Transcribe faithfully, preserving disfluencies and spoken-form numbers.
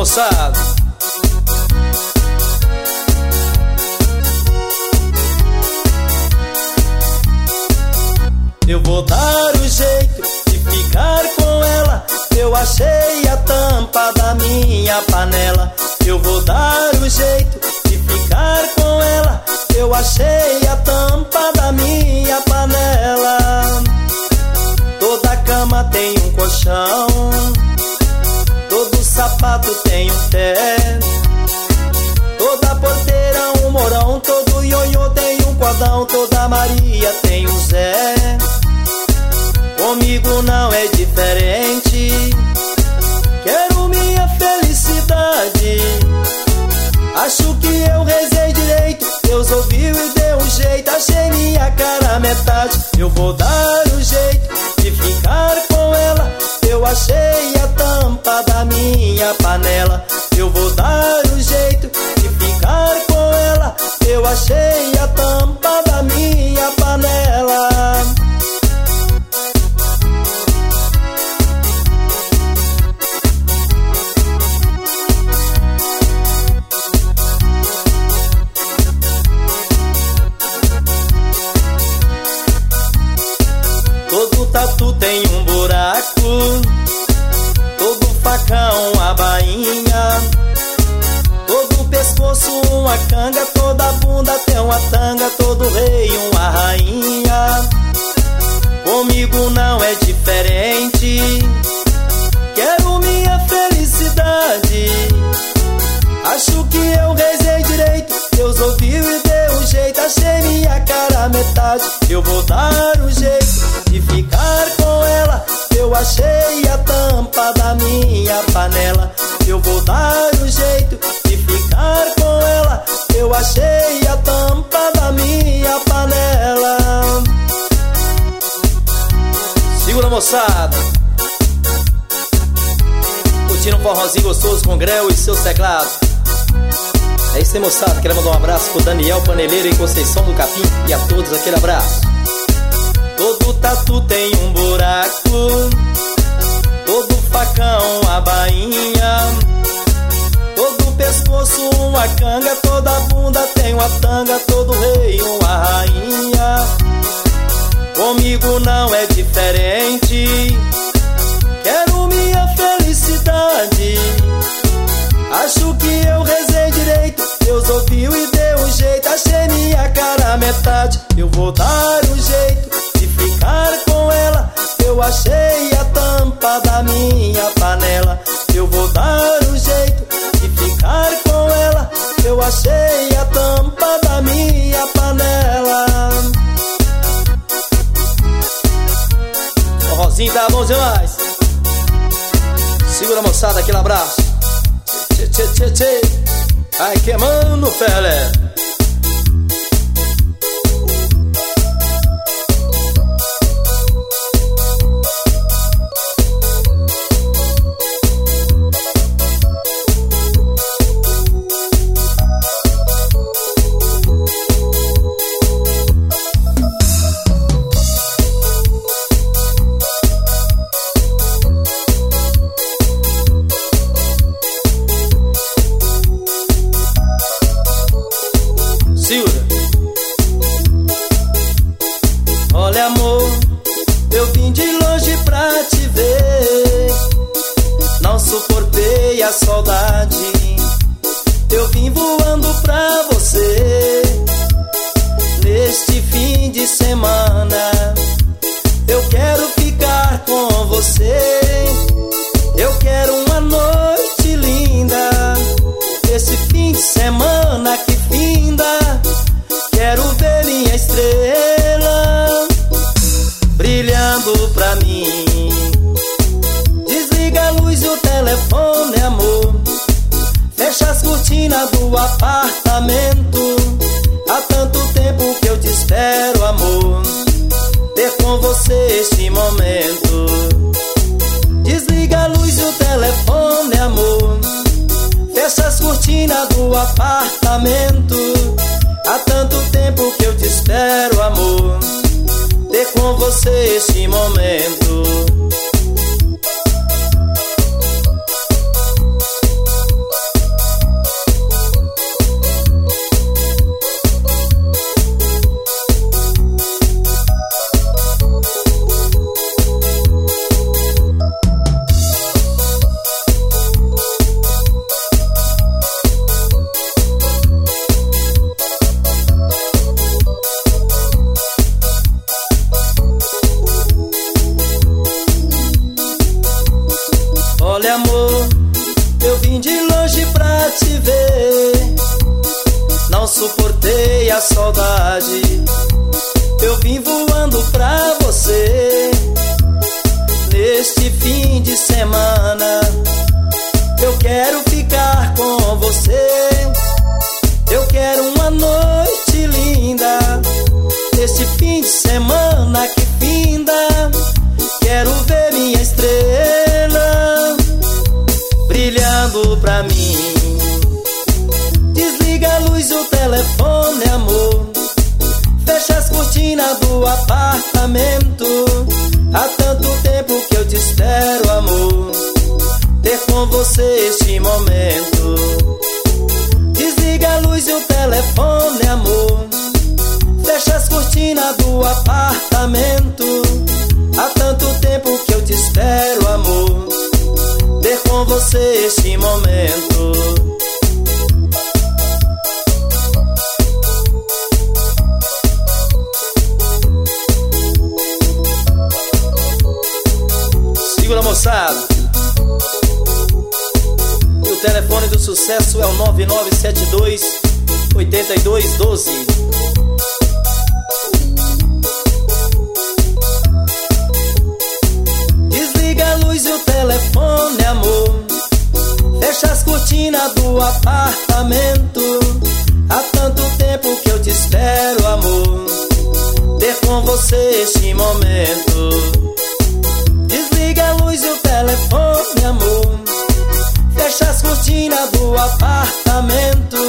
moçada. Eu vou dar o jeito de ficar com ela. Eu achei a tampa da minha panela. Eu vou dar o jeito de ficar com ela. Eu achei a tampa da minha panela. Toda cama tem um colchão, todo sapato tem um pé, toda porteira um morão, todo ionho tem um cordão, toda Maria tem um Zé. Comigo não é diferente, quero minha felicidade. Acho que eu rezei direito, Deus ouviu e deu um jeito. Achei minha cara metade, eu vou dar o jeito de ficar com ela. Eu achei a tampa da minha panela. Eu vou dar o jeito de ficar com ela. Eu achei a tampa da minha panela. Todo tatu tem um buraco, todo facão a bainha, todo pescoço uma canga, toda bunda tem uma tanga, todo rei uma rainha. Comigo não é diferente, quero minha felicidade. Acho que eu rezei direito, Deus ouviu e deu um jeito. Achei minha cara metade, eu vou dar o jeito de ficar com ela. Eu achei a tampa da minha panela. Eu vou dar o jeito de ficar com ela. Eu achei a tampa da minha panela. Segura, moçada, curtindo um forrozinho gostoso com Grel e seus teclados. É isso aí, moçada, quero mandar um abraço pro Daniel Paneleiro em Conceição do Capim e a todos aquele abraço. Todo tatu tem um buraco, todo facão a bainha, todo pescoço uma canga, toda bunda tem uma tanga, todo rei uma rainha. Comigo não é diferente, quero minha felicidade. Acho que eu rezei direito, Deus ouviu e deu um jeito. Achei minha cara metade, eu vou dar o jeito de ficar com ela. Eu achei a tampa da minha panela. Eu vou dar o jeito de ficar com ela. Eu achei a tampa da minha panela. O Rosinho tá bom demais. Segura, moçada, aquele abraço. Tchê, tchê, tchê, tchê. Ai, queimando, Pelé. Olha, amor, eu vim de longe pra te ver. Não suportei a saudade, eu vim voando pra você. Neste fim de semana eu quero ficar com você. Eu quero uma noite linda, esse fim de semana que finda. Quero ver minha estrela brilhando pra mim. Desliga a luz e o telefone, amor. Fecha as cortinas do apartamento. Há tanto tempo que eu te espero, amor, ter com você este momento. Desliga a luz e o telefone, amor. Fecha as cortinas do apartamento. Há tanto tempo que eu te espero, amor, ter com você este momento. vim de longe pra te ver, não suportei a saudade. Eu vim voando pra você. Neste fim de semana eu quero ficar com você. Eu quero uma noite linda, neste fim de semana que finda. Quero ver minha estrela brilhando pra mim. Desliga a luz do telefone, amor. Fecha as cortinas do apartamento. Há tanto tempo que eu te espero, amor, ter com você este momento. Desliga a luz do telefone, amor. Fecha as cortinas do apartamento. Há tanto tempo que eu te espero, amor, ter com você este momento. Segura, moçada. E o telefone do sucesso é o nove nove sete dois, oito dois um dois. Desliga a luz do telefone, amor. Fecha as cortinas do apartamento. Há tanto tempo que eu te espero, amor, ter com você este momento. Desliga a luz do telefone, amor. Fecha as cortinas do apartamento.